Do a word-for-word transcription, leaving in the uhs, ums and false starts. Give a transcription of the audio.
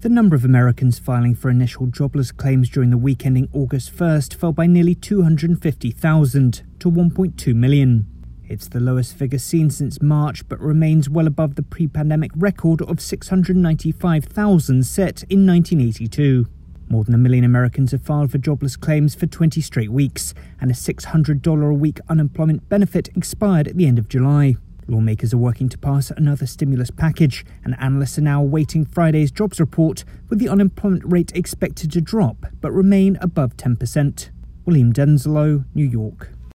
The number of Americans filing for initial jobless claims during the week ending August first fell by nearly two hundred fifty thousand to one point two million. It's the lowest figure seen since March, but remains well above the pre-pandemic record of six hundred ninety-five thousand set in nineteen eighty-two. More than a million Americans have filed for jobless claims for twenty straight weeks, and a six hundred dollars a week unemployment benefit expired at the end of July. Lawmakers are working to pass another stimulus package, and analysts are now awaiting Friday's jobs report, with the unemployment rate expected to drop but remain above ten percent. William Denslow, New York.